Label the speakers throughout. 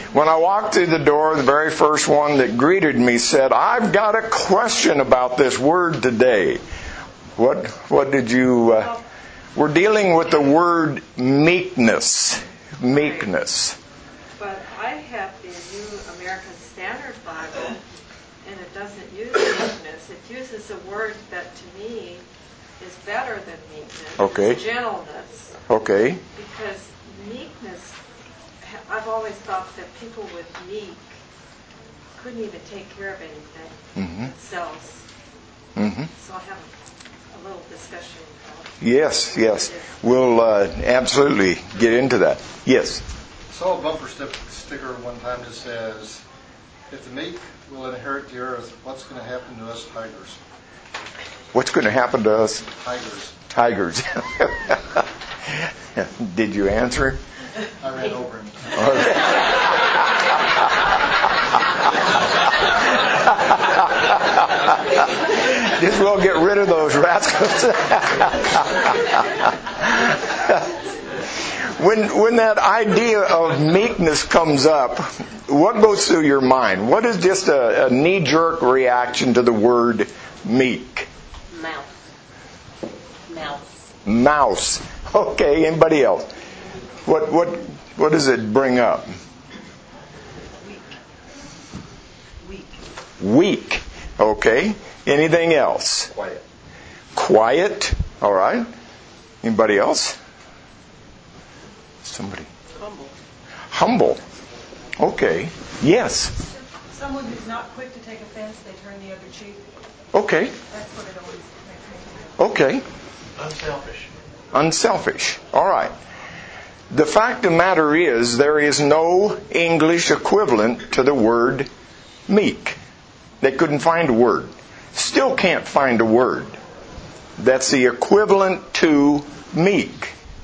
Speaker 1: When I walked through the door, the very first one that greeted me said, "I've got a question about this word today." What did you... we're dealing with the word meekness. Meekness.
Speaker 2: But I have the New American Standard Bible, and it doesn't use meekness. It uses a word that to me is better than meekness.
Speaker 1: Okay.
Speaker 2: It's gentleness.
Speaker 1: Okay.
Speaker 2: Because meekness, I've always thought that people with meek couldn't even take care of anything themselves.
Speaker 1: Mm-hmm.
Speaker 2: So I have a little discussion about
Speaker 1: Yes. We'll absolutely get into that. Yes.
Speaker 3: I saw a bumper sticker one time that says, "If the meek will inherit the earth, what's going to happen to us tigers?"
Speaker 1: What's going to happen to us?
Speaker 3: Tigers.
Speaker 1: Did you answer?
Speaker 3: I ran over him.
Speaker 1: Just we'll get rid of those rascals. When that idea of meekness comes up, what goes through your mind? What is just a knee-jerk reaction to the word meek? Mouse. Okay, anybody else? What does it bring up? Weak. Okay. Anything else? Quiet. All right. Anybody else? Somebody. Humble. Okay. Yes.
Speaker 4: Someone who's not quick to take offense, they turn the other cheek.
Speaker 1: Okay.
Speaker 4: That's what it always makes me think of.
Speaker 1: Unselfish. All right. The fact of the matter is, there is no English equivalent to the word meek. They couldn't find a word. Still can't find a word that's the equivalent to meek.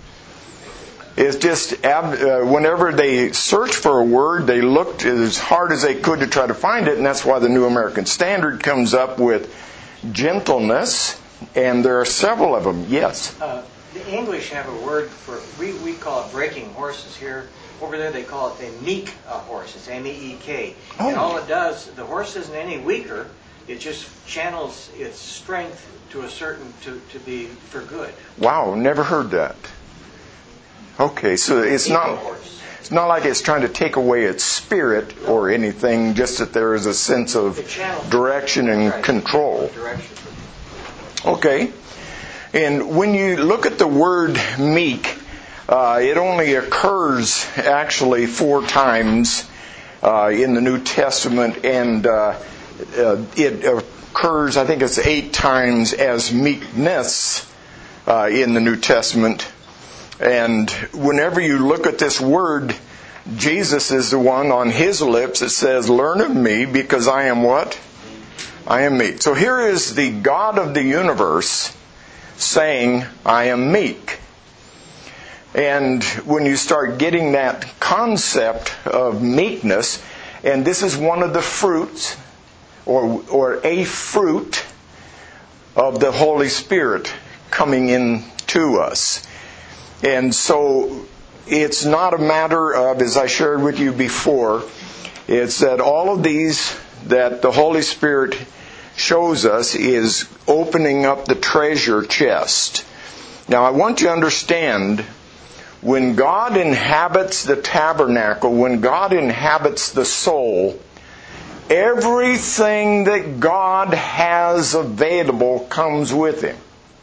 Speaker 1: It's just, whenever they searched for a word, they looked as hard as they could to try to find it, and that's why the New American Standard comes up with gentleness, and there are several of them. Yes?
Speaker 5: The English have a word for, we call it breaking horses here. Over there they call it a meek horse. It's M-E-E-K.
Speaker 1: Oh.
Speaker 5: And all it does, the horse isn't any weaker. It just channels its strength to a certain, to be for good.
Speaker 1: Wow, never heard that. Okay, so it's not like it's trying to take away its spirit or anything, just that there is a sense of direction and control. Okay. And when you look at the word meek, it only occurs actually 4 times in the New Testament, and it occurs, I think it's 8 times as meekness in the New Testament. And whenever you look at this word, Jesus is the one on his lips that says, "Learn of me, because I am" what? I am meek. So here is the God of the universe saying, "I am meek." And when you start getting that concept of meekness, and this is one of the fruits, or a fruit of the Holy Spirit coming into us. And so it's not a matter of, as I shared with you before, it's that all of these that the Holy Spirit shows us is opening up the treasure chest. Now I want you to understand, when God inhabits the tabernacle, when God inhabits the soul, everything that God has available comes with Him.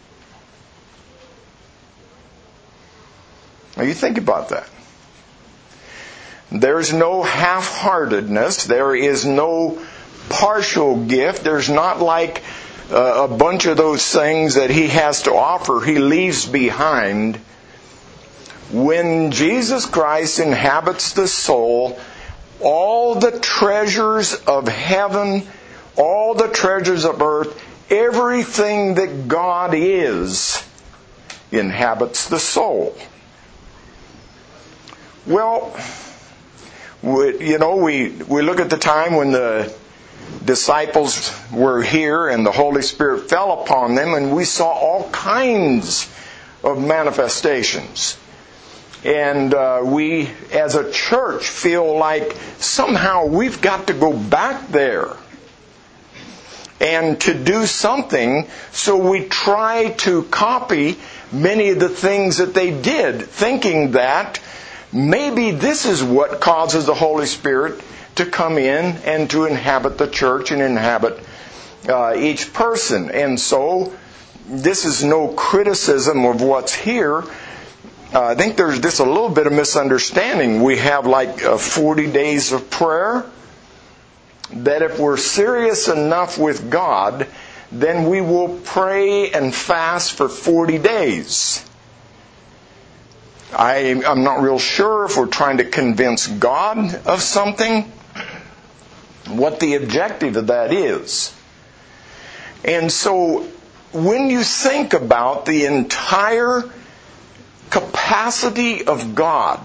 Speaker 1: Now you think about that. There's no half-heartedness. There is no partial gift. There's not like a bunch of those things that He has to offer He leaves behind. When Jesus Christ inhabits the soul, all the treasures of heaven, all the treasures of earth, everything that God is, inhabits the soul. Well, we look at the time when the disciples were here and the Holy Spirit fell upon them, and we saw all kinds of manifestations. And we, as a church, feel like somehow we've got to go back there and to do something, so we try to copy many of the things that they did, thinking that maybe this is what causes the Holy Spirit to come in and to inhabit the church and inhabit each person. And so, this is no criticism of what's here. I think there's just a little bit of misunderstanding. We have like 40 days of prayer, that if we're serious enough with God, then we will pray and fast for 40 days. I'm not real sure if we're trying to convince God of something, what the objective of that is. And so, when you think about the entire capacity of God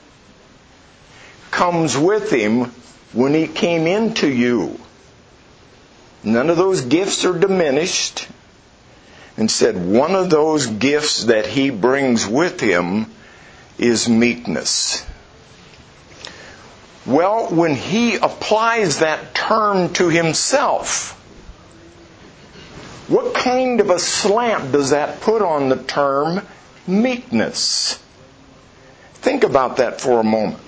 Speaker 1: comes with Him when He came into you. None of those gifts are diminished. And said one of those gifts that He brings with Him is meekness. Well, when He applies that term to Himself, what kind of a slant does that put on the term meekness? Think about that for a moment.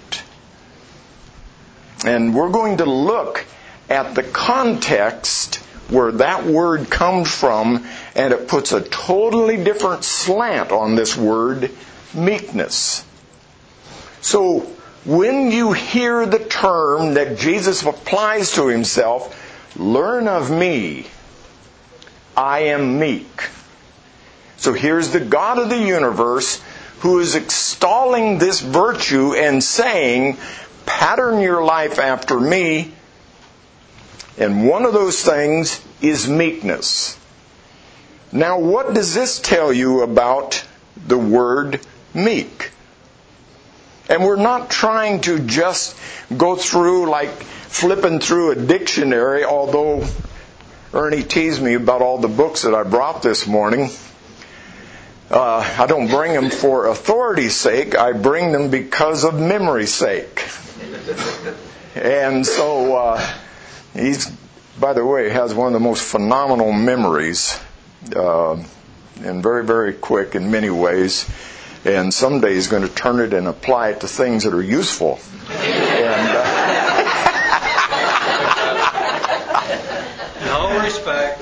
Speaker 1: And we're going to look at the context where that word comes from, and it puts a totally different slant on this word, meekness. So, when you hear the term that Jesus applies to Himself, learn of me, I am meek. So here's the God of the universe who is extolling this virtue and saying, pattern your life after me. And one of those things is meekness. Now, what does this tell you about the word meek? And we're not trying to just go through like flipping through a dictionary, although Ernie teased me about all the books that I brought this morning. I don't bring them for authority's sake. I bring them because of memory's sake. And so he's, by the way, has one of the most phenomenal memories, and very, very quick in many ways. And someday he's going to turn it and apply it to things that are useful.
Speaker 5: No respect.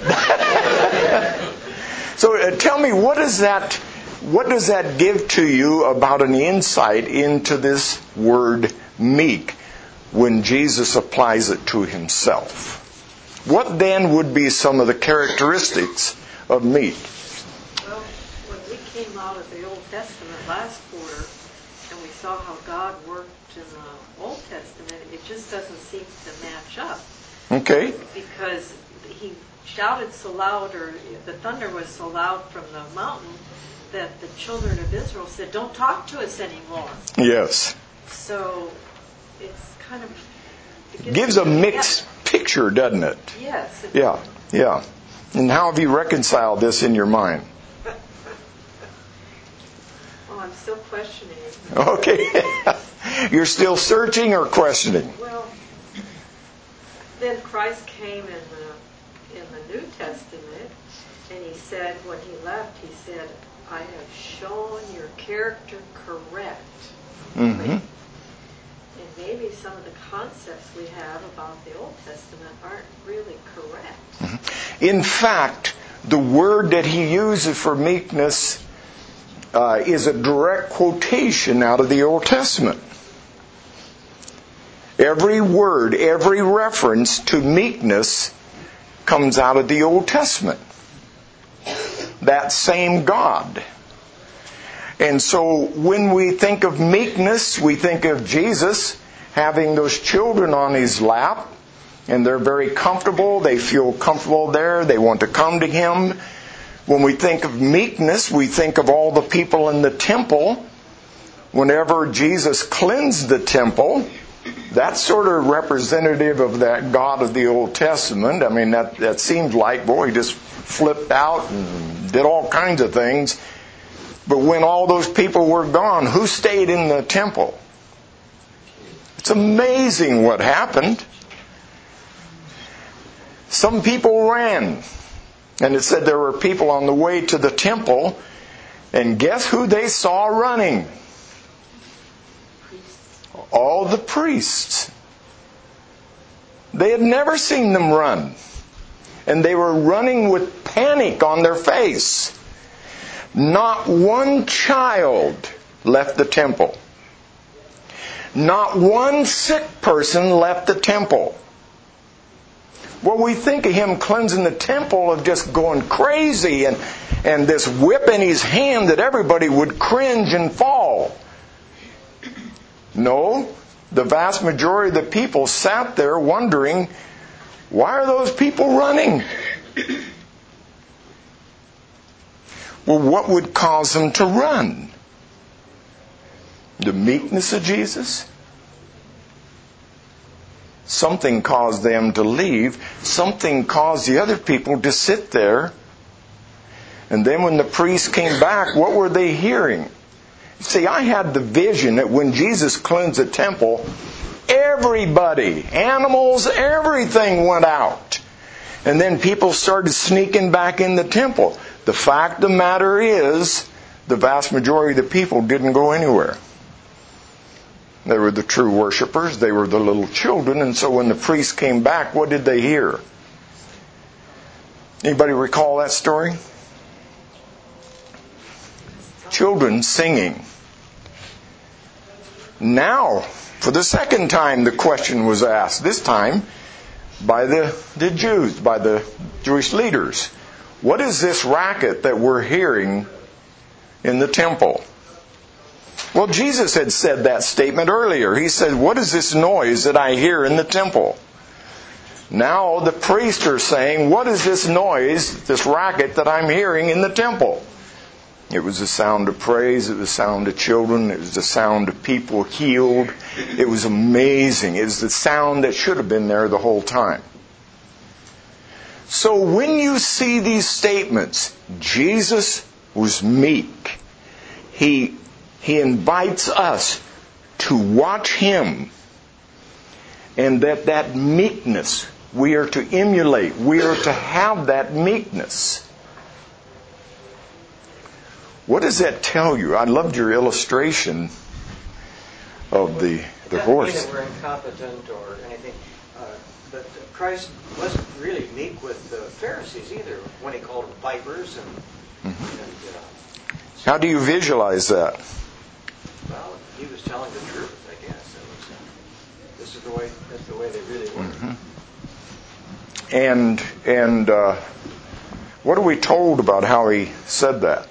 Speaker 1: So tell me, what does that give to you about an insight into this word meek when Jesus applies it to Himself? What then would be some of the characteristics of meek?
Speaker 2: Well, when we came out of the Old Testament last quarter and we saw how God worked in the Old Testament, it just doesn't seem to match up.
Speaker 1: Okay.
Speaker 2: Because He shouted so loud, or the thunder was so loud from the mountain, that the children of Israel said, "Don't talk to us anymore."
Speaker 1: Yes.
Speaker 2: So it's kind of...
Speaker 1: It gives a mixed picture, doesn't it?
Speaker 2: Yes.
Speaker 1: Yeah. And how have you reconciled this in your mind?
Speaker 2: Well, I'm still questioning.
Speaker 1: Okay. You're still searching or questioning?
Speaker 2: Well, then Christ came in the New Testament, and He said, when He left, He said, "I have shown your character correct."
Speaker 1: Mm-hmm.
Speaker 2: And maybe some of the concepts we have about the Old Testament aren't really correct.
Speaker 1: Mm-hmm. In fact, the word that He uses for meekness is a direct quotation out of the Old Testament. Every word, every reference to meekness comes out of the Old Testament. That same God. And so when we think of meekness, we think of Jesus having those children on His lap, and they're very comfortable. They feel comfortable there. They want to come to Him. When we think of meekness, we think of all the people in the temple. Whenever Jesus cleansed the temple, that's sort of representative of that God of the Old Testament. I mean, that seems like, boy, He just flipped out and did all kinds of things. But when all those people were gone, who stayed in the temple? It's amazing what happened. Some people ran. And it said there were people on the way to the temple. And guess who they saw running? All the priests. They had never seen them run. And they were running with panic on their face. Not one child left the temple. Not one sick person left the temple. Well, we think of him cleansing the temple of just going crazy and this whip in his hand that everybody would cringe and fall. No, the vast majority of the people sat there wondering, why are those people running? Well, what would cause them to run? The meekness of Jesus? Something caused them to leave. Something caused the other people to sit there. And then when the priests came back, what were they hearing? See, I had the vision that when Jesus cleansed the temple, everybody, animals, everything went out. And then people started sneaking back in the temple. The fact of the matter is, the vast majority of the people didn't go anywhere. They were the true worshipers. They were the little children. And so when the priests came back, what did they hear? Anybody recall that story? Children singing. Now, for the second time, the question was asked. This time by the Jews, by the Jewish leaders. What is this racket that we're hearing in the temple? Well, Jesus had said that statement earlier. He said, what is this noise that I hear in the temple? Now the priests are saying, what is this noise, this racket that I'm hearing in the temple? It was the sound of praise. It was the sound of children. It was the sound of people healed. It was amazing. It was the sound that should have been there the whole time. So when you see these statements, Jesus was meek. He invites us to watch Him. And that meekness, we are to emulate. We are to have that meekness. What does that tell you? I loved your illustration of the horse.
Speaker 5: It doesn't mean that we're incompetent or anything. But Christ wasn't really meek with the Pharisees either when He called them vipers.
Speaker 1: How do you visualize that?
Speaker 5: Well, He was telling the truth, I guess. That's the way they really were.
Speaker 1: Mm-hmm. And what are we told about how He said that?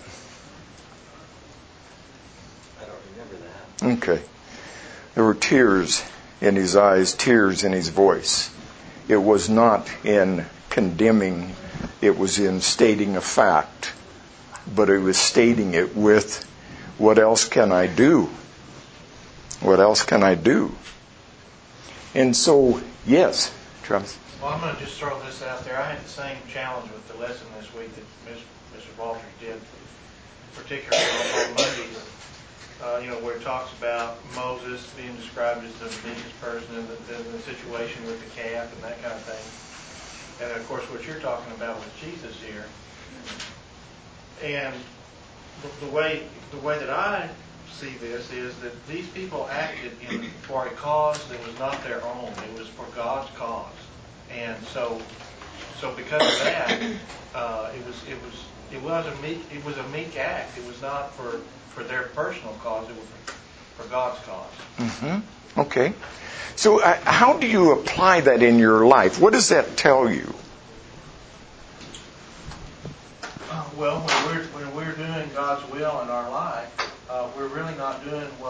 Speaker 1: Okay. There were tears in His eyes, tears in His voice. It was not in condemning, it was in stating a fact. But He was stating it with, what else can I do? What else can I do? And so, yes, Travis.
Speaker 4: Well, I'm going to just throw this out there. I had the same challenge with the lesson this week that Mr. Walters did, particularly on Monday. Where it talks about Moses being described as the meekest person in the situation with the calf and that kind of thing. And of course, what you're talking about with Jesus here. And the way that I see this is that these people acted for a cause that was not their own. It was for God's cause. And so because of that, it was a meek act. It was not for their personal cause. It was for God's cause.
Speaker 1: Mm-hmm. Okay. So how do you apply that in your life? What does that tell you?
Speaker 4: Well, when we're doing God's will in our life, we're really not doing what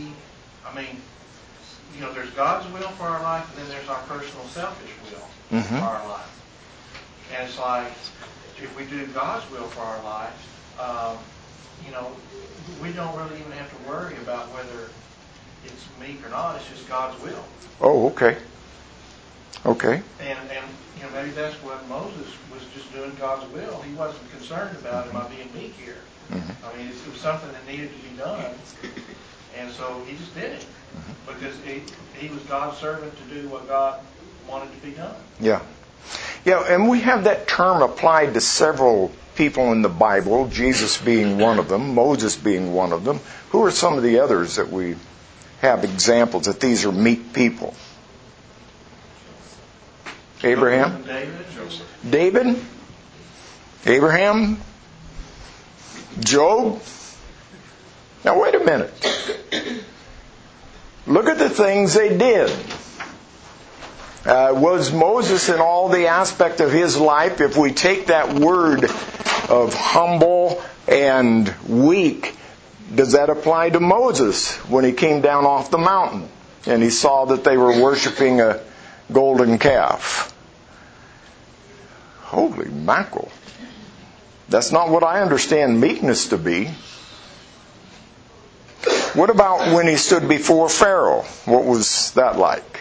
Speaker 4: there's God's will for our life, and then there's our personal selfish will for our life. And it's like, if we do God's will for our life, we don't really even have to worry about whether it's meek or not. It's just God's will.
Speaker 1: Oh, okay. Okay.
Speaker 4: And maybe that's what Moses was just doing God's will. He wasn't concerned about, am I being meek here?
Speaker 1: Mm-hmm.
Speaker 4: I mean, it was something that needed to be done. And so he just did it. Because he was God's servant to do what God wanted to be done.
Speaker 1: Yeah. Yeah, and we have that term applied to several people in the Bible, Jesus being one of them, Moses being one of them. Who are some of the others that we have examples that these are meek people? Abraham? David? Abraham? Job? Now wait a minute. Look at the things they did. Was Moses in all the aspect of his life, if we take that word of humble and weak, does that apply to Moses when he came down off the mountain and he saw that they were worshiping a golden calf? Holy mackerel. That's not what I understand meekness to be. What about when he stood before Pharaoh? What was that like?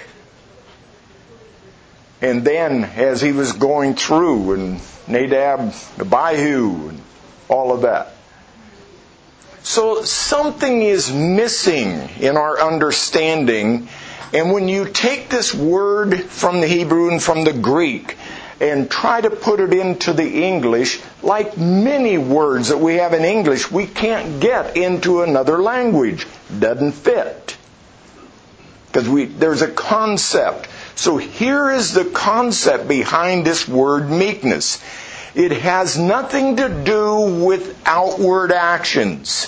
Speaker 1: And then as he was going through, and Nadab, Abihu, and all of that. So something is missing in our understanding. And when you take this word from the Hebrew and from the Greek and try to put it into the English, like many words that we have in English, we can't get into another language. Doesn't fit. Because there's a concept. So here is the concept behind this word meekness. It has nothing to do with outward actions.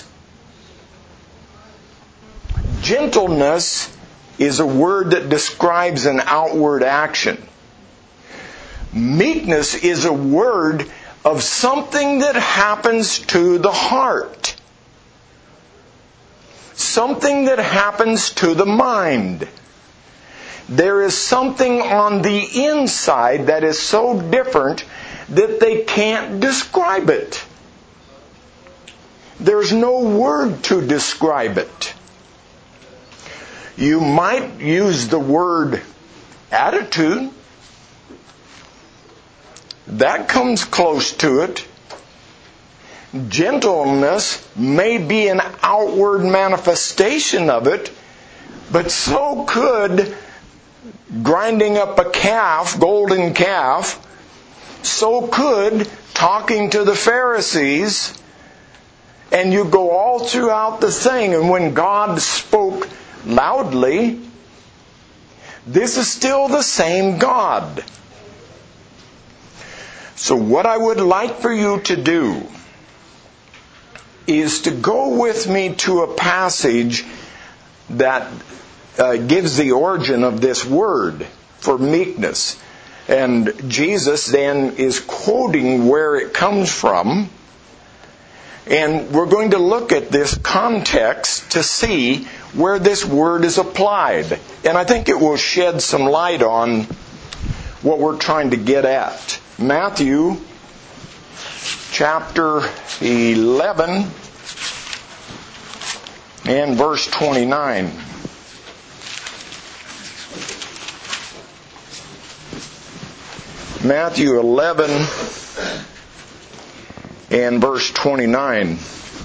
Speaker 1: Gentleness is a word that describes an outward action. Meekness is a word of something that happens to the heart. Something that happens to the mind. There is something on the inside that is so different that they can't describe it. There's no word to describe it. You might use the word attitude. That comes close to it. Gentleness may be an outward manifestation of it, but so could grinding up a calf, golden calf, so could talking to the Pharisees, and you go all throughout the thing, and when God spoke loudly, this is still the same God. So what I would like for you to do is to go with me to a passage that gives the origin of this word for meekness. And Jesus then is quoting where it comes from. And we're going to look at this context to see where this word is applied. And I think it will shed some light on what we're trying to get at. Matthew chapter 11 and verse 29. Matthew 11 and verse 29.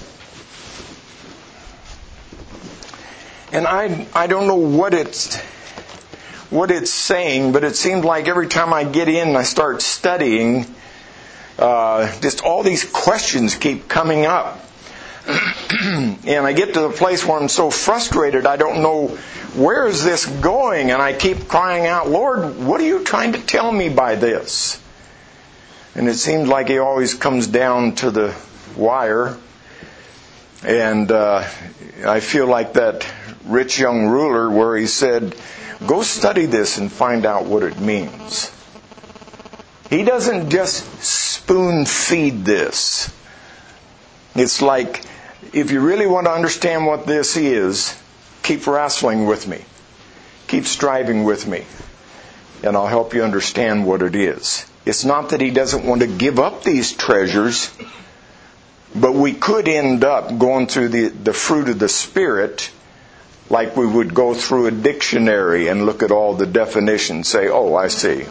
Speaker 1: And I don't know what it's saying, but it seems like every time I get in and I start studying, just all these questions keep coming up. And I get to the place where I'm so frustrated I don't know where is this going, and I keep crying out, Lord, what are you trying to tell me by this? And it seems like He always comes down to the wire. And I feel like that rich young ruler where he said, go study this and find out what it means. He doesn't just spoon feed this. It's like, if you really want to understand what this is, keep wrestling with me. Keep striving with me. And I'll help you understand what it is. It's not that He doesn't want to give up these treasures, but we could end up going through the fruit of the Spirit like we would go through a dictionary and look at all the definitions, say, oh, I see.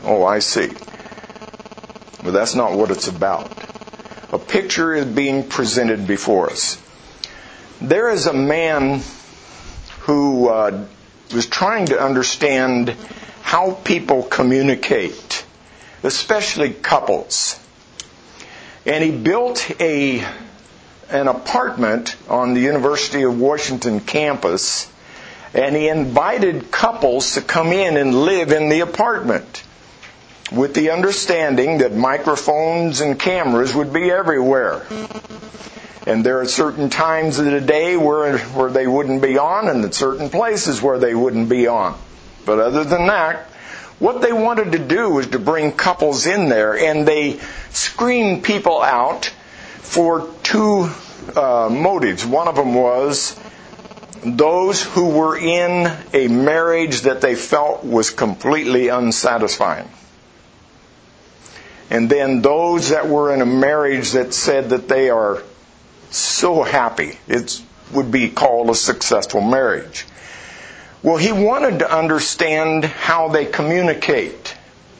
Speaker 1: But that's not what it's about. A picture is being presented before us. There is a man who was trying to understand how people communicate, especially couples. And he built an apartment on the University of Washington campus, and he invited couples to come in and live in the apartment, with the understanding that microphones and cameras would be everywhere. And there are certain times of the day where they wouldn't be on, and at certain places where they wouldn't be on. But other than that, what they wanted to do was to bring couples in there, and they screened people out for two motives. One of them was those who were in a marriage that they felt was completely unsatisfying. And then those that were in a marriage that said that they are so happy. It would be called a successful marriage. Well, he wanted to understand how they communicate.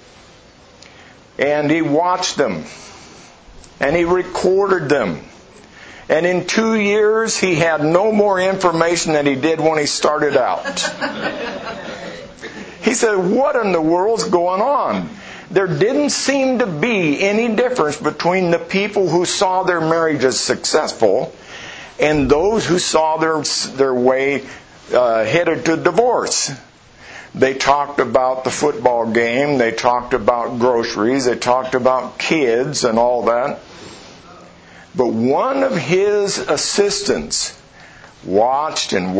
Speaker 1: And he watched them. And he recorded them. And in 2 years, he had no more information than he did when he started out. He said, what in the world's going on? There didn't seem to be any difference between the people who saw their marriage as successful and those who saw their way headed to divorce. They talked about the football game, they talked about groceries, they talked about kids and all that. But one of his assistants watched and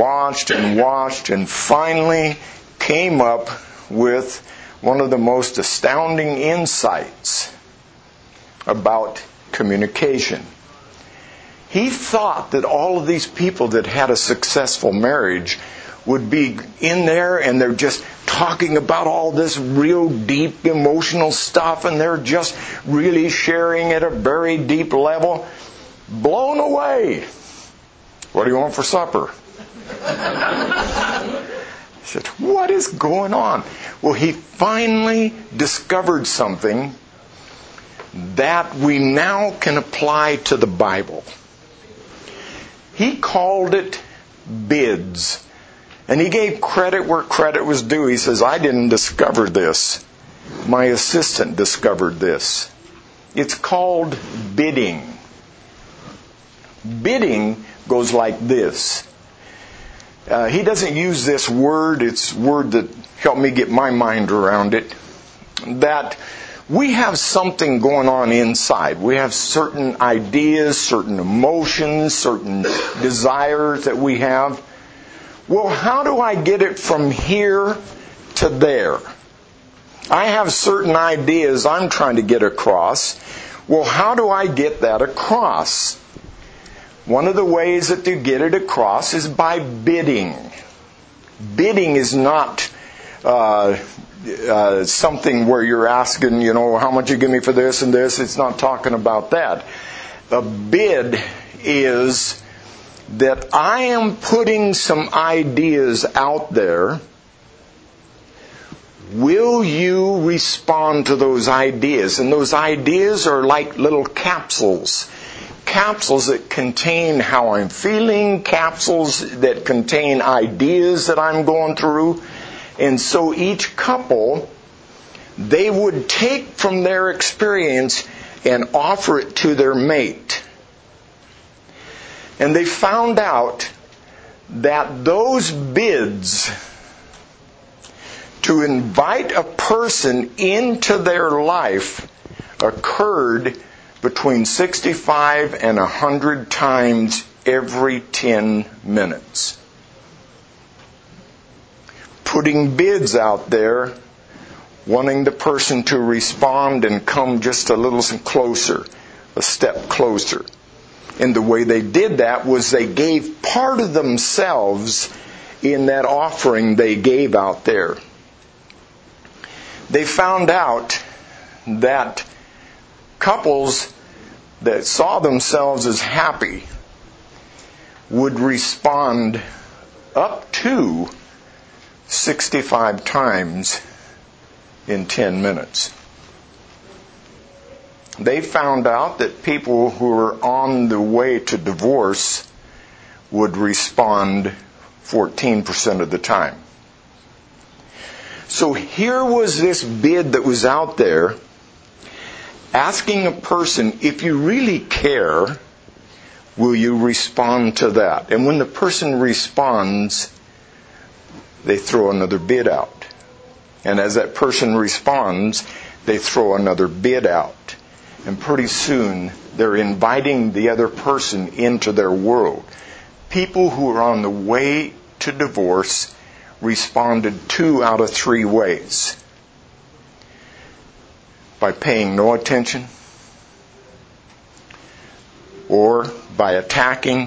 Speaker 1: finally came up with one of the most astounding insights about communication. He thought that all of these people that had a successful marriage would be in there and they're just talking about all this real deep emotional stuff, and they're just really sharing at a very deep level. Blown away. What do you want for supper? He said, what is going on? Well, he finally discovered something that we now can apply to the Bible. He called it bids. And he gave credit where credit was due. He says, I didn't discover this. My assistant discovered this. It's called bidding. Bidding goes like this. He doesn't use this word. It's a word that helped me get my mind around it. That we have something going on inside. We have certain ideas, certain emotions, certain desires that we have. Well, how do I get it from here to there? I have certain ideas I'm trying to get across. Well, how do I get that across? One of the ways that you get it across is by bidding. Bidding is not something where you're asking, how much you give me for this and this. It's not talking about that. A bid is that I am putting some ideas out there. Will you respond to those ideas? And those ideas are like little capsules. Capsules that contain how I'm feeling, capsules that contain ideas that I'm going through. And so each couple, they would take from their experience and offer it to their mate. And they found out that those bids to invite a person into their life occurred between 65 and 100 times every 10 minutes. Putting bids out there, wanting the person to respond and come just a little closer, a step closer. And the way they did that was they gave part of themselves in that offering they gave out there. They found out that couples that saw themselves as happy would respond up to 65 times in 10 minutes. They found out that people who were on the way to divorce would respond 14% of the time. So here was this bid that was out there asking a person, if you really care, will you respond to that? And when the person responds, they throw another bid out. And as that person responds, they throw another bid out. And pretty soon, they're inviting the other person into their world. People who are on the way to divorce responded 2 out of 3 ways. By paying no attention, or by attacking.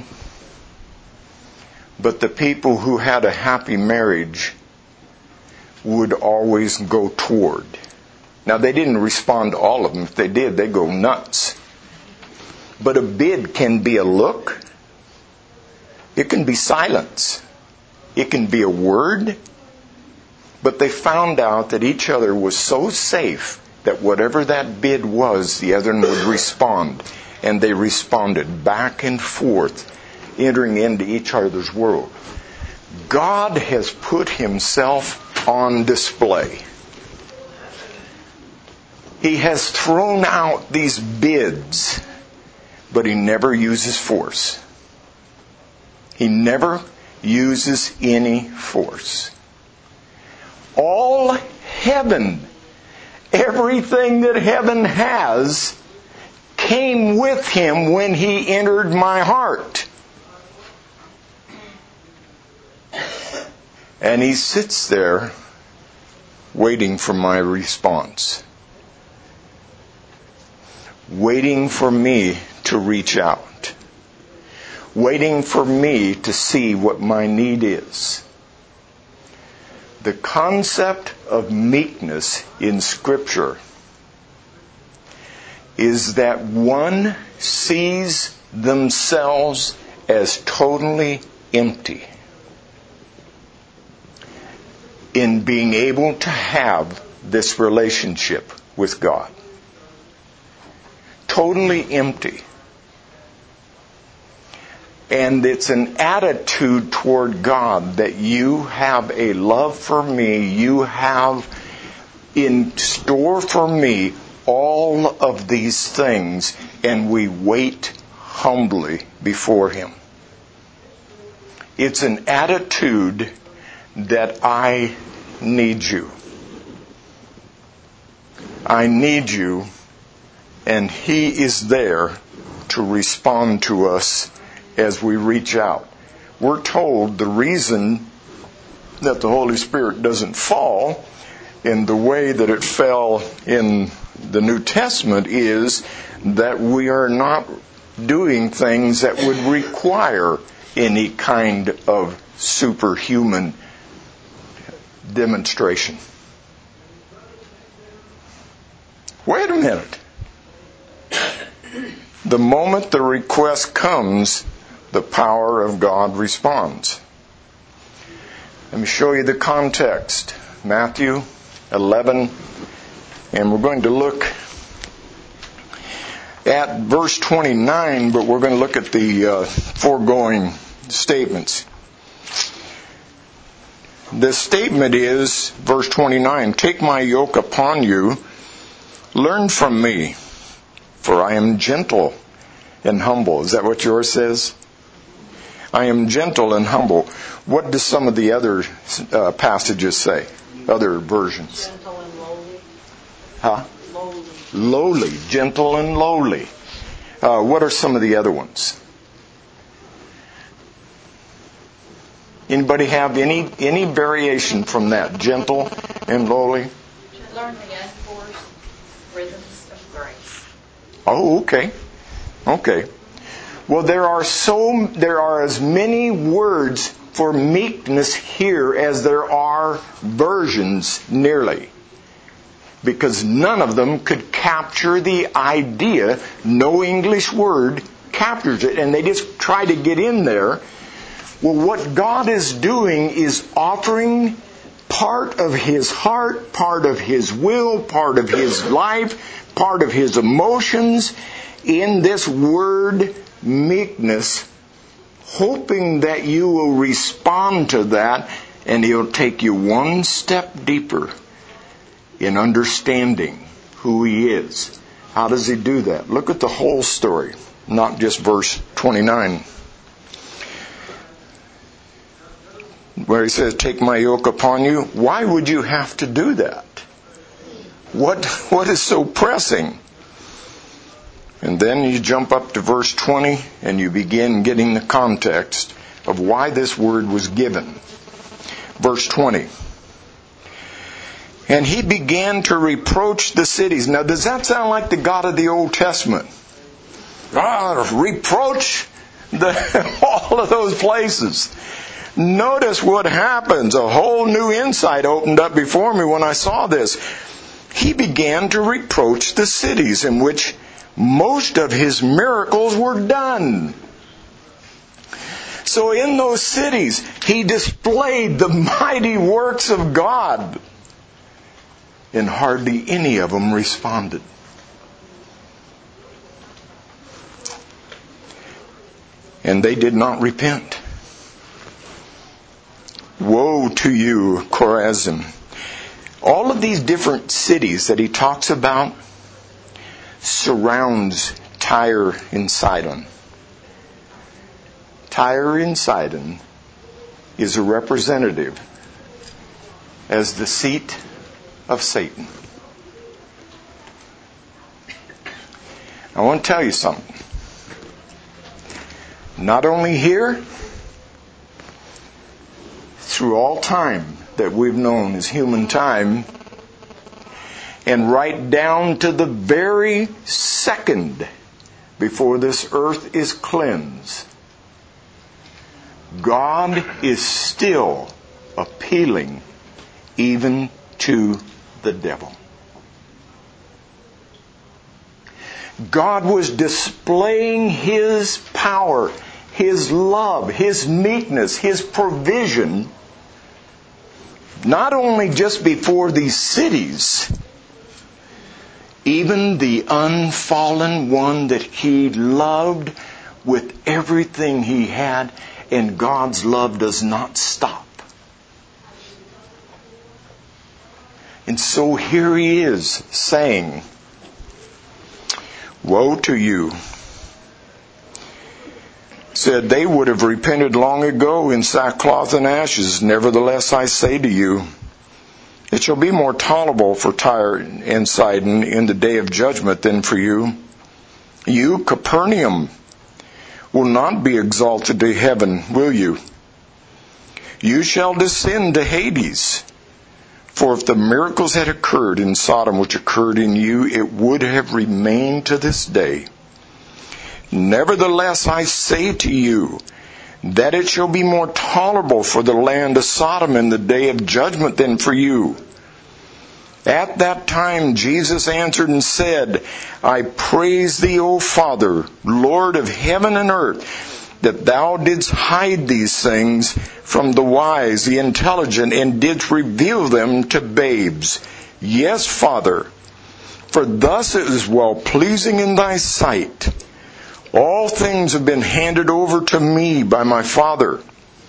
Speaker 1: But the people who had a happy marriage would always go toward. Now, they didn't respond to all of them. If they did, they'd go nuts. But a bid can be a look. It can be silence. It can be a word. But they found out that each other was so safe that whatever that bid was, the other one would respond. And they responded back and forth, entering into each other's world. God has put Himself on display. He has thrown out these bids, but He never uses force. He never uses any force. All heaven, everything that heaven has, came with Him when He entered my heart. And He sits there waiting for my response. Waiting for me to reach out. Waiting for me to see what my need is. The concept of meekness in Scripture is that one sees themselves as totally empty in being able to have this relationship with God. Totally empty. And it's an attitude toward God that you have a love for me, you have in store for me all of these things, and we wait humbly before Him. It's an attitude that I need you. I need you, and He is there to respond to us as we reach out. We're told the reason that the Holy Spirit doesn't fall in the way that it fell in the New Testament is that we are not doing things that would require any kind of superhuman demonstration. Wait a minute. The moment the request comes, the power of God responds. Let me show you the context. Matthew 11, and we're going to look at verse 29, but we're going to look at the foregoing statements. The statement is, verse 29, "Take my yoke upon you, learn from me, for I am gentle and humble." Is that what yours says? I am gentle and humble. What do some of the other passages say? Other versions.
Speaker 2: Gentle and lowly.
Speaker 1: Huh?
Speaker 2: Lowly.
Speaker 1: Lowly. Gentle and lowly. What are some of the other ones? Anybody have any variation from that? Gentle and lowly?
Speaker 6: Learn the unforced rhythms of grace.
Speaker 1: Oh, okay. Okay. Well, there are as many words for meekness here as there are versions nearly. Because none of them could capture the idea. No English word captures it. And they just try to get in there Well, what God is doing is offering part of His heart, part of His will, part of His life, part of His emotions in this word meekness, hoping that you will respond to that, and He'll take you one step deeper in understanding who He is. How does He do that? Look at the whole story, not just verse 29. Where He says, take my yoke upon you. Why would you have to do that? What is so pressing? And then you jump up to verse 20 and you begin getting the context of why this word was given. Verse 20. And he began to reproach the cities. Now, does that sound like the God of the Old Testament? Reproach all of those places. Notice what happens. A whole new insight opened up before me when I saw this. He began to reproach the cities in which most of His miracles were done. So in those cities, He displayed the mighty works of God. And hardly any of them responded. And they did not repent. Woe to you, Chorazin. All of these different cities that he talks about surrounds Tyre and Sidon. Tyre and Sidon is a representative as the seat of Satan. I want to tell you something. Not only here, through all time that we've known as human time, and right down to the very second before this earth is cleansed, God is still appealing even to the devil. God was displaying His power, His love, His meekness, His provision, not only just before these cities, even the unfallen one that He loved with everything He had, and God's love does not stop. And so here He is saying, woe to you. Said they would have repented long ago in sackcloth and ashes. Nevertheless, I say to you, it shall be more tolerable for Tyre and Sidon in the day of judgment than for you. You, Capernaum, will not be exalted to heaven, will you? You shall descend to Hades. For if the miracles had occurred in Sodom which occurred in you, it would have remained to this day. Nevertheless, I say to you, that it shall be more tolerable for the land of Sodom in the day of judgment than for you. At that time Jesus answered and said, I praise thee, O Father, Lord of heaven and earth, that thou didst hide these things from the wise, the intelligent, and didst reveal them to babes. Yes, Father, for thus it is well pleasing in thy sight. All things have been handed over to me by my Father.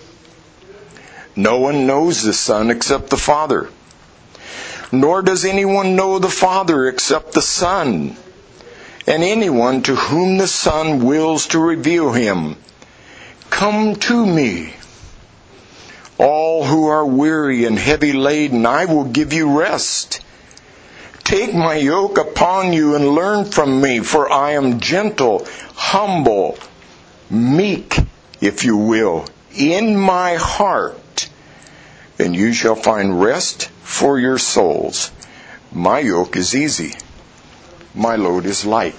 Speaker 1: No one knows the Son except the Father, nor does anyone know the Father except the Son, and anyone to whom the Son wills to reveal Him. Come to me, all who are weary and heavy laden, I will give you rest. Take my yoke upon you and learn from me, for I am gentle, humble, meek, if you will, in my heart, and you shall find rest for your souls. My yoke is easy, my load is light.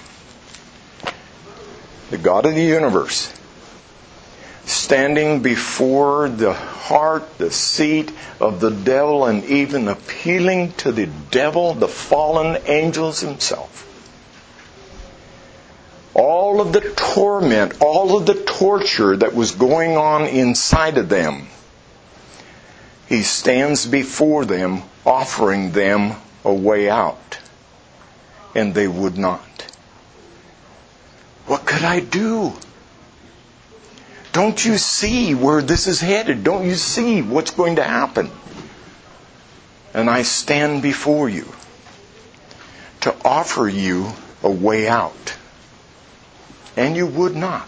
Speaker 1: The God of the universe, standing before the heart, the seat of the devil, and even appealing to the devil, the fallen angels himself. all of the torment, all of the torture that was going on inside of them, He stands before them, offering them a way out. And they would not. What could I do? Don't you see where this is headed? Don't you see what's going to happen? And I stand before you to offer you a way out. And you would not.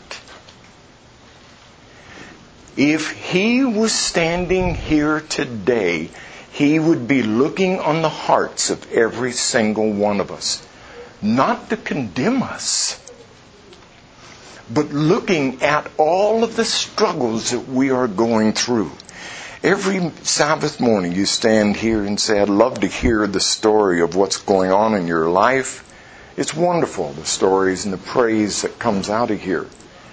Speaker 1: If He was standing here today, He would be looking on the hearts of every single one of us. Not to condemn us, but looking at all of the struggles that we are going through. Every Sabbath morning you stand here and say, I'd love to hear the story of what's going on in your life. It's wonderful, the stories and the praise that comes out of here.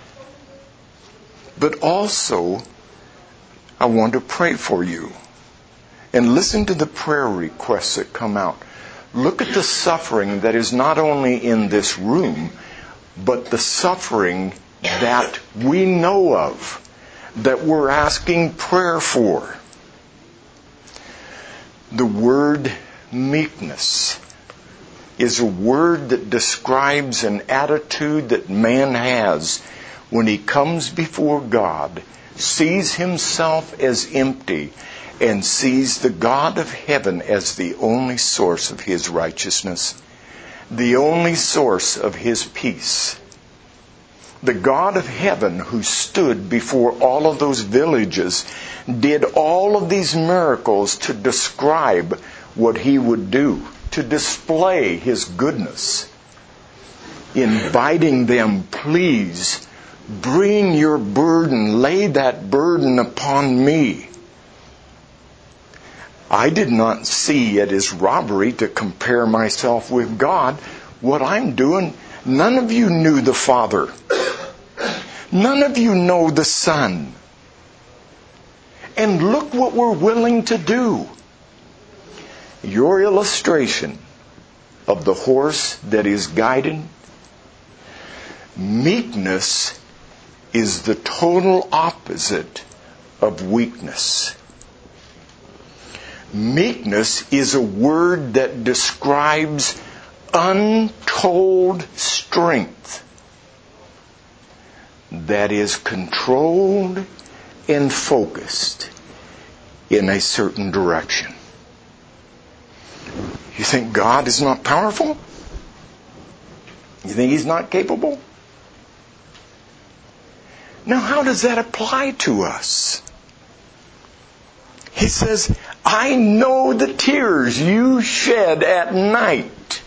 Speaker 1: But also, I want to pray for you. And listen to the prayer requests that come out. Look at the suffering that is not only in this room, but the suffering that we know of, that we're asking prayer for. The word meekness is a word that describes an attitude that man has when he comes before God, sees himself as empty, and sees the God of heaven as the only source of his righteousness, the only source of his peace. The God of heaven who stood before all of those villages did all of these miracles to describe what He would do, to display His goodness, inviting them, please, bring your burden, lay that burden upon me. I did not see it as robbery to compare myself with God. What I'm doing, none of you knew the Father. None of you know the Son. And look what we're willing to do. Your illustration of the horse that is guided, meekness is the total opposite of weakness. Meekness is a word that describes untold strength that is controlled and focused in a certain direction. You think God is not powerful? You think He's not capable? Now, how does that apply to us? He says, I know the tears you shed at night.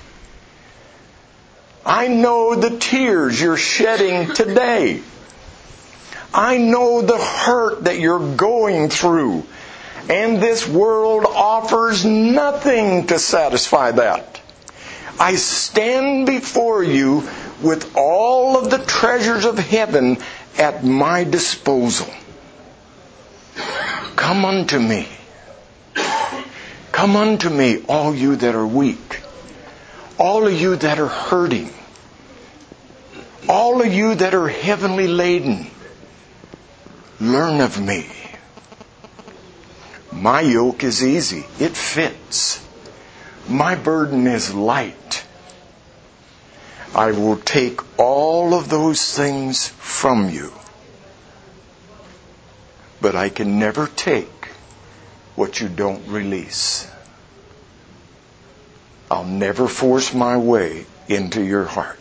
Speaker 1: I know the tears you're shedding today. I know the hurt that you're going through. And this world offers nothing to satisfy that. I stand before you with all of the treasures of heaven at my disposal. Come unto me. Come unto me, all you that are weak. All of you that are hurting. All of you that are heavily laden. Learn of me. My yoke is easy. It fits. My burden is light. I will take all of those things from you. But I can never take what you don't release. I'll never force my way into your heart.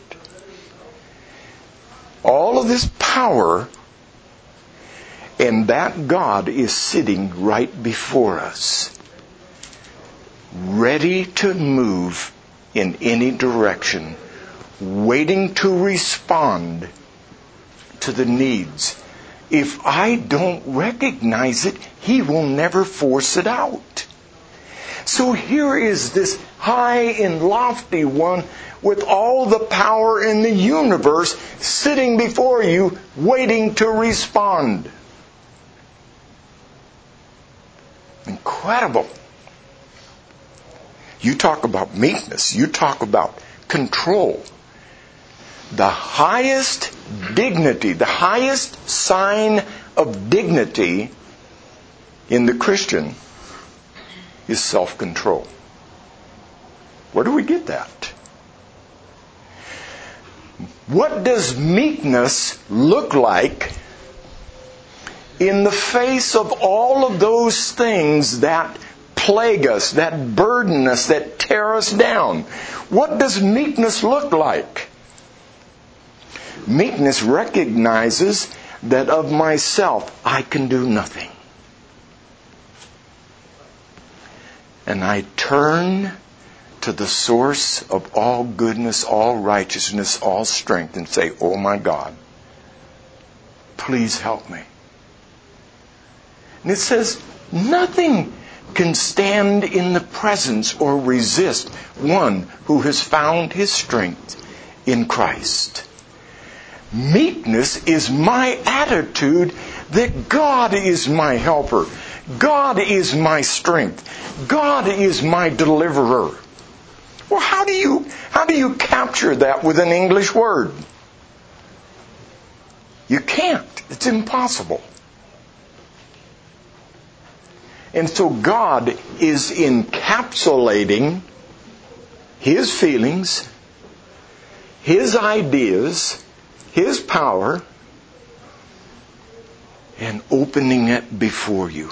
Speaker 1: All of this power, and that God is sitting right before us, ready to move in any direction, waiting to respond to the needs. If I don't recognize it, He will never force it out. So here is this high and lofty one with all the power in the universe sitting before you, waiting to respond. Incredible. You talk about meekness. You talk about control. the highest dignity, the highest sign of dignity in the Christian is self-control. Where do we get that? What does meekness look like in the face of all of those things that plague us, that burden us, that tear us down? What does meekness look like? Meekness recognizes that of myself I can do nothing. And I turn to the source of all goodness, all righteousness, all strength, and say, oh my God, please help me. And it says, nothing can stand in the presence or resist one who has found his strength in Christ. Meekness is my attitude that God is my helper. God is my strength. God is my deliverer. Well, how do you capture that with an English word? You can't. It's impossible. And so God is encapsulating His feelings, His ideas, His power, and opening it before you.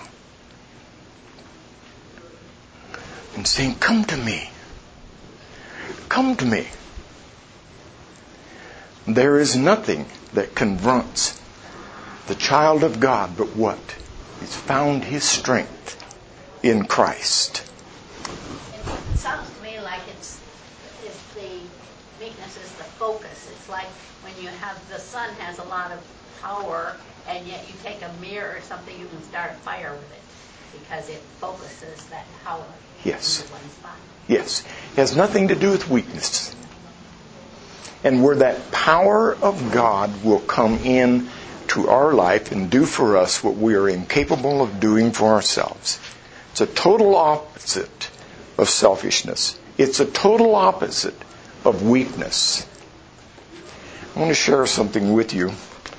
Speaker 1: And saying, come to me. Come to me. There is nothing that confronts the child of God but what? He's found his strength in Christ.
Speaker 6: It sounds to me like it's the meekness is the focus. It's like when you have the sun has a lot of power, and yet you take a mirror or something, you can start a fire with it because it focuses that power
Speaker 1: Yes.
Speaker 6: into one spot.
Speaker 1: Yes. It has nothing to do with weakness. And where that power of God will come in to our life and do for us what we are incapable of doing for ourselves. It's a total opposite of selfishness. It's a total opposite of weakness. I want to share something with you.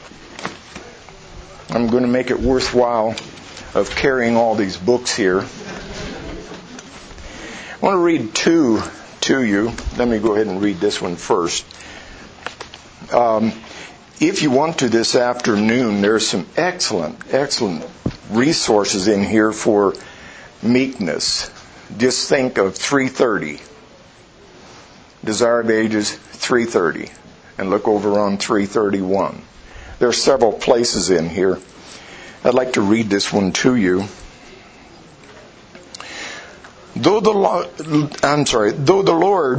Speaker 1: I'm going to make it worthwhile of carrying all these books here. I want to read two to you. Let me go ahead and read this one first. If you want to this afternoon, there's some excellent resources in here for meekness. Just think of 330. Desire of Ages 330. And look over on 331. There are several places in here. I'd like to read this one to you. Though the Lord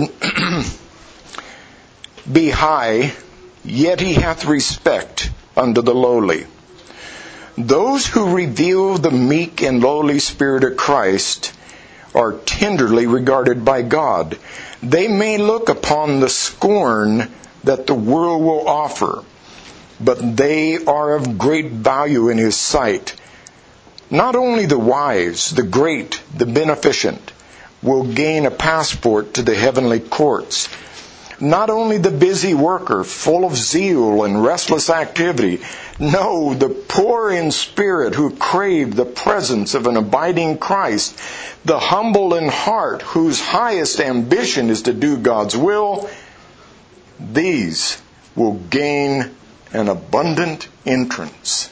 Speaker 1: be high, yet he hath respect unto the lowly. Those who reveal the meek and lowly spirit of Christ are tenderly regarded by God. They may look upon the scorn that the world will offer, but they are of great value in His sight. Not only the wise, the great, the beneficent will gain a passport to the heavenly courts. Not only the busy worker, full of zeal and restless activity. No, the poor in spirit who crave the presence of an abiding Christ. The humble in heart whose highest ambition is to do God's will. These will gain an abundant entrance.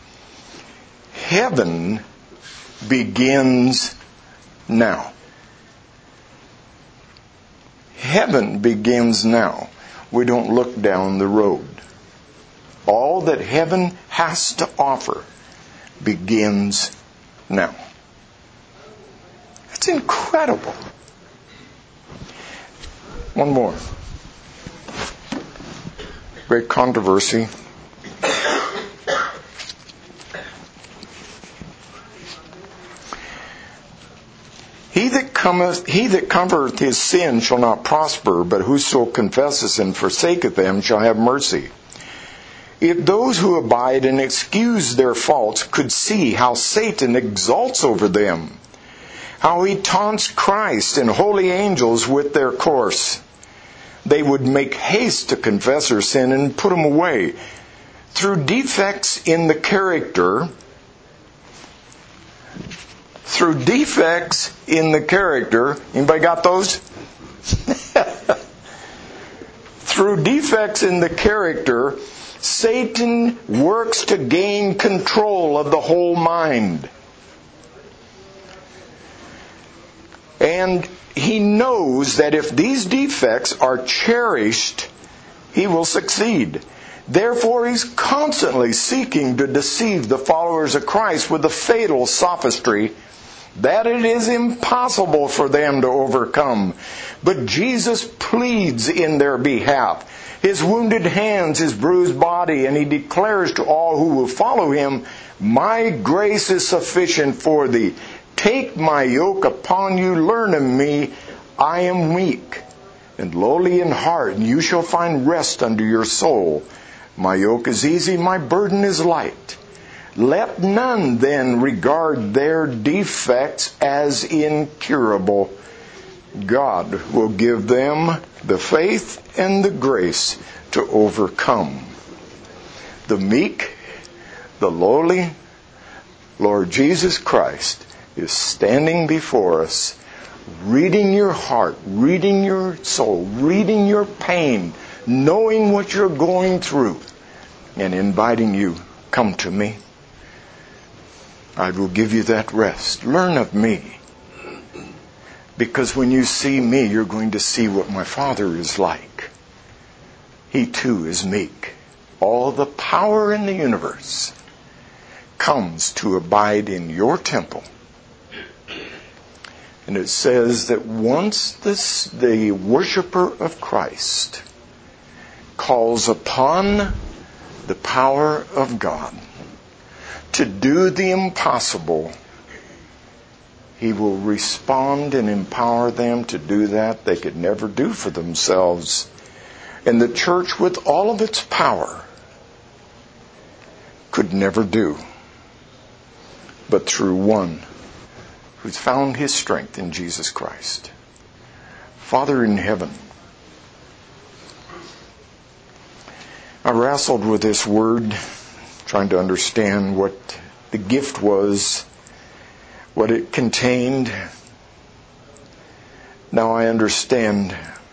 Speaker 1: Heaven begins now. Heaven begins now. We don't look down the road. All that heaven has to offer begins now. That's incredible. One more. Great controversy. He that covereth his sin shall not prosper, but whoso confesseth and forsaketh them shall have mercy. If those who abide and excuse their faults could see how Satan exults over them, how he taunts Christ and holy angels with their course, they would make haste to confess their sin and put them away. Through defects in the character, anybody got those? Through defects in the character, Satan works to gain control of the whole mind. And he knows that if these defects are cherished, he will succeed. Therefore, he's constantly seeking to deceive the followers of Christ with the fatal sophistry that it is impossible for them to overcome. But Jesus pleads in their behalf. His wounded hands, his bruised body, and he declares to all who will follow him, "My grace is sufficient for thee. Take my yoke upon you, learn of me. I am meek and lowly in heart, and you shall find rest unto your soul. My yoke is easy, my burden is light." Let none then regard their defects as incurable. God will give them the faith and the grace to overcome. The meek, the lowly Lord Jesus Christ is standing before us, reading your heart, reading your soul, reading your pain, knowing what you're going through, and inviting you, "Come to me. I will give you that rest. Learn of me." Because when you see me, you're going to see what my Father is like. He too is meek. All the power in the universe comes to abide in your temple. And it says that once the worshiper of Christ calls upon the power of God to do the impossible, he will respond and empower them to do that they could never do for themselves. And the church, with all of its power, could never do. But through one who's found his strength in Jesus Christ. Father in heaven, I wrestled with this word, trying to understand what the gift was, what it contained. Now I understand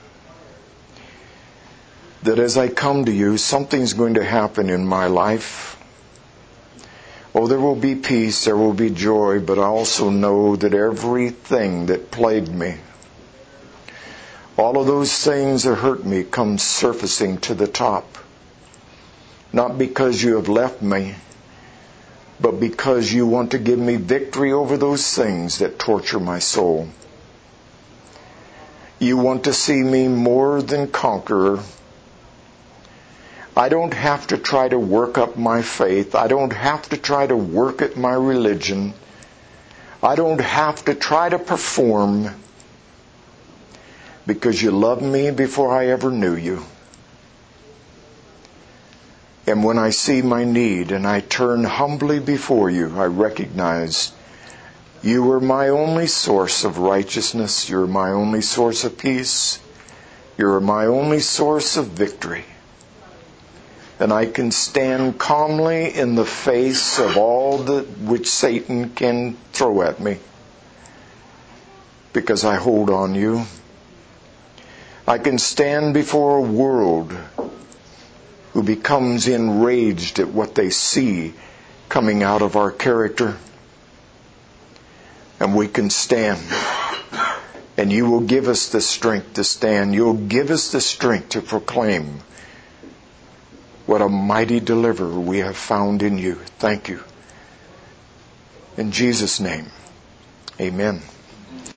Speaker 1: that as I come to you, something's going to happen in my life. Oh, there will be peace, there will be joy, but I also know that everything that plagued me, all of those things that hurt me, come surfacing to the top. Not because you have left me, but because you want to give me victory over those things that torture my soul. You want to see me more than conqueror. I don't have to try to work up my faith. I don't have to try to work at my religion. I don't have to try to perform, because you loved me before I ever knew you. And when I see my need and I turn humbly before you, I recognize you are my only source of righteousness. You're my only source of peace. You're my only source of victory. And I can stand calmly in the face of all that which Satan can throw at me, because I hold on you. I can stand before a world who becomes enraged at what they see coming out of our character. And we can stand. And you will give us the strength to stand. You'll give us the strength to proclaim what a mighty deliverer we have found in you. Thank you. In Jesus' name, amen.